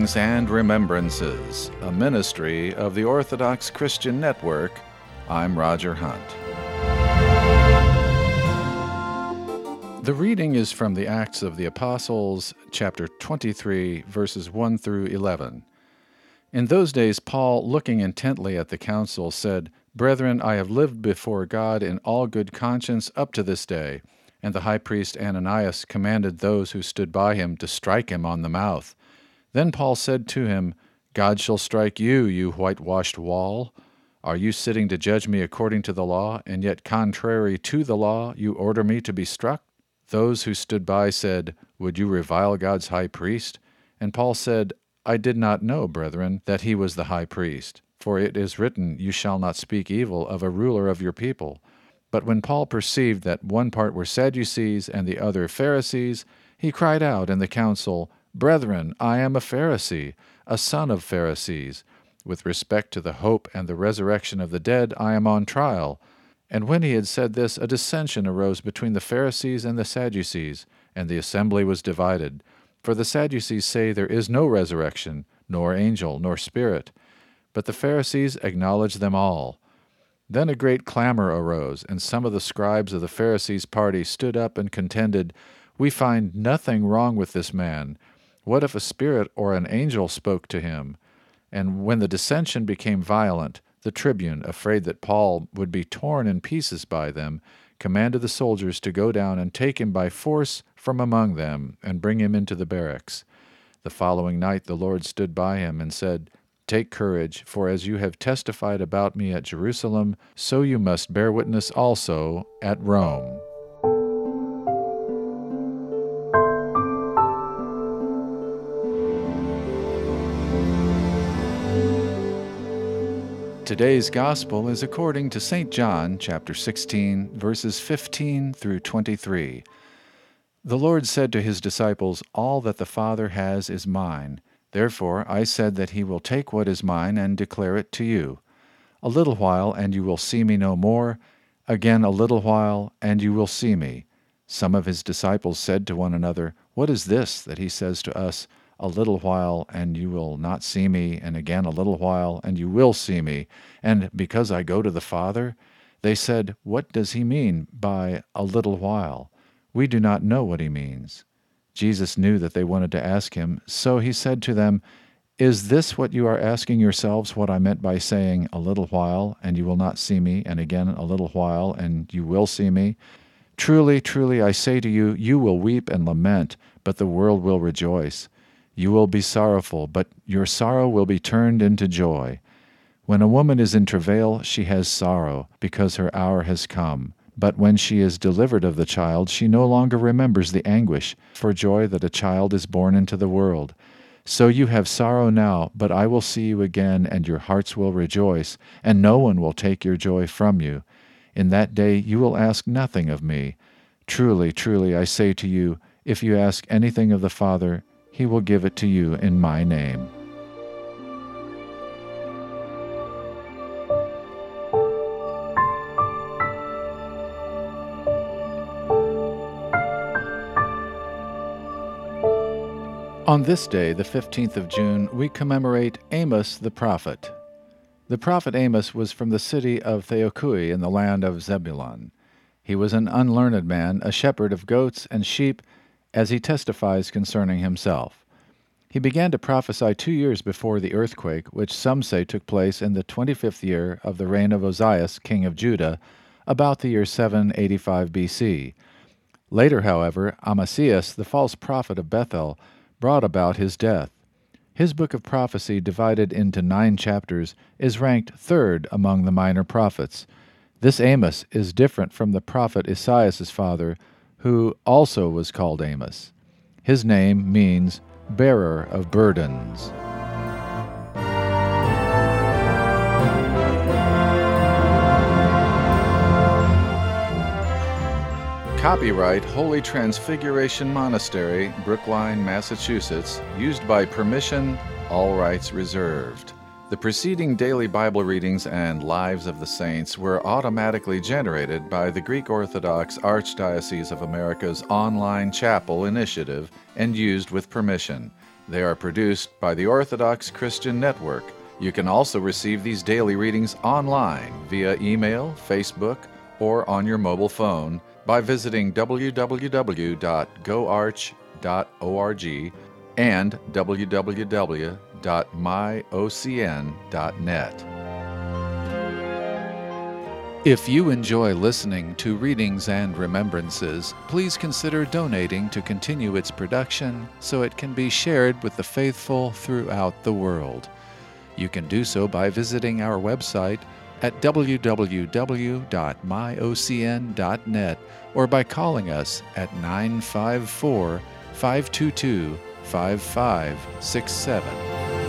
Readings and Remembrances, a ministry of the Orthodox Christian Network. I'm Roger Hunt. The reading is from the Acts of the Apostles, chapter 23, verses 1 through 11. In those days Paul, looking intently at the council, said, "Brethren, I have lived before God in all good conscience up to this day." And the high priest Ananias commanded those who stood by him to strike him on the mouth. Then Paul said to him, "God shall strike you, you whitewashed wall. Are you sitting to judge me according to the law, and yet contrary to the law you order me to be struck?" Those who stood by said, "Would you revile God's high priest?" And Paul said, "I did not know, brethren, that he was the high priest. For it is written, you shall not speak evil of a ruler of your people." But when Paul perceived that one part were Sadducees and the other Pharisees, he cried out in the council, "Brethren, I am a Pharisee, a son of Pharisees. With respect to the hope and the resurrection of the dead, I am on trial." And when he had said this, a dissension arose between the Pharisees and the Sadducees, and the assembly was divided. For the Sadducees say there is no resurrection, nor angel, nor spirit. But the Pharisees acknowledge them all. Then a great clamor arose, and some of the scribes of the Pharisees' party stood up and contended, "We find nothing wrong with this man. What if a spirit or an angel spoke to him?" And when the dissension became violent, the tribune, afraid that Paul would be torn in pieces by them, commanded the soldiers to go down and take him by force from among them and bring him into the barracks. The following night the Lord stood by him and said, "Take courage, for as you have testified about me at Jerusalem, so you must bear witness also at Rome." Today's Gospel is according to St. John, chapter 16, verses 15 through 23. The Lord said to his disciples, "All that the Father has is mine. Therefore I said that he will take what is mine and declare it to you. A little while, and you will see me no more. Again a little while, and you will see me." Some of his disciples said to one another, "What is this that he says to us, 'A little while, and you will not see me, and again a little while, and you will see me, and because I go to the Father?'" They said, "What does he mean by 'a little while'? We do not know what he means." Jesus knew that they wanted to ask him, so he said to them, "Is this what you are asking yourselves, what I meant by saying, 'A little while, and you will not see me, and again a little while, and you will see me'? Truly, truly, I say to you, you will weep and lament, but the world will rejoice. You will be sorrowful, but your sorrow will be turned into joy. When a woman is in travail, she has sorrow, because her hour has come. But when she is delivered of the child, she no longer remembers the anguish for joy that a child is born into the world. So you have sorrow now, but I will see you again, and your hearts will rejoice, and no one will take your joy from you. In that day you will ask nothing of me. Truly, truly, I say to you, if you ask anything of the Father, he will give it to you in my name." On this day, the 15th of June, we commemorate Amos the prophet. The prophet Amos was from the city of Theokui in the land of Zebulun. He was an unlearned man, a shepherd of goats and sheep, as he testifies concerning himself. He began to prophesy 2 years before the earthquake, which some say took place in the 25th year of the reign of Ozias, king of Judah, about the year 785 B.C. Later, however, Amasias, the false prophet of Bethel, brought about his death. His book of prophecy, divided into 9 chapters, is ranked third among the minor prophets. This Amos is different from the prophet Isaiah's father, who also was called Amos. His name means bearer of burdens. Copyright Holy Transfiguration Monastery, Brookline, Massachusetts, used by permission, all rights reserved. The preceding daily Bible readings and Lives of the Saints were automatically generated by the Greek Orthodox Archdiocese of America's online chapel initiative and used with permission. They are produced by the Orthodox Christian Network. You can also receive these daily readings online via email, Facebook, or on your mobile phone by visiting www.goarch.org and www.myocn.net. If you enjoy listening to Readings and Remembrances, please consider donating to continue its production so it can be shared with the faithful throughout the world. You can do so by visiting our website at www.myocn.net or by calling us at 954-522-5567.